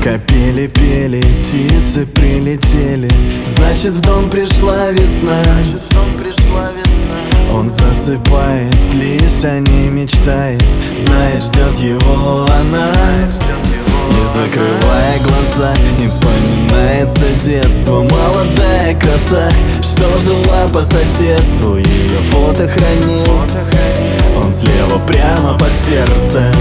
Капели пели, птицы прилетели, значит в дом пришла весна. Он засыпает, лишь о ней мечтает, знает, ждет его она. Не закрывая глаза, им вспоминается детство. Молодая краса, что жила по соседству, ее фото хранит он слева прямо под сердцем.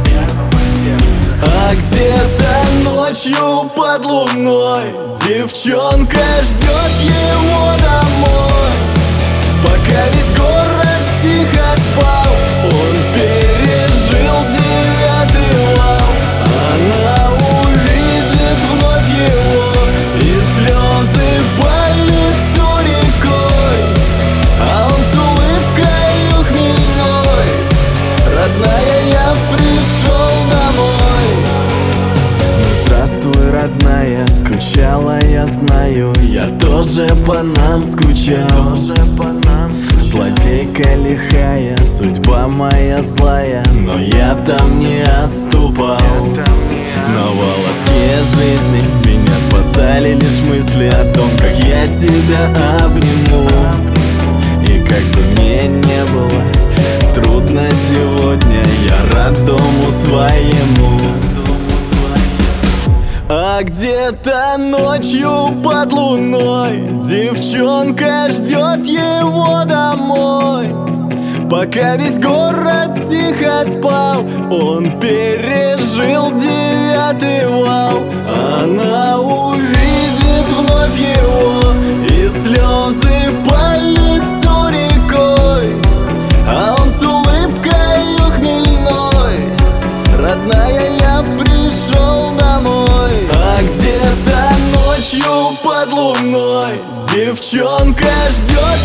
А где-то ночью под луной девчонка ждет его домой. Пока весь город тихо спал, он пережил 9-й вал. Она увидит вновь его, и слезы по лицу рекой, а он с улыбкой хмельной: родная, я пришел домой. Ну здравствуй, родная, скучала, я знаю, я тоже по нам скучал. Злодейка лихая, судьба моя злая, но я там не отступал. На волоске жизни меня спасали лишь мысли о том, как я тебя обниму. И как бы мне не было трудно сегодня, я рад дому своему. А где-то ночью под луной девчонка ждет его домой. Пока весь город тихо спал, он пережил 9-й вал. Она увидит вновь его, и слезы по лицу рекой, а он с улыбкой хмельной: родная, я пришел домой. А где-то ночью под луной девчонка ждет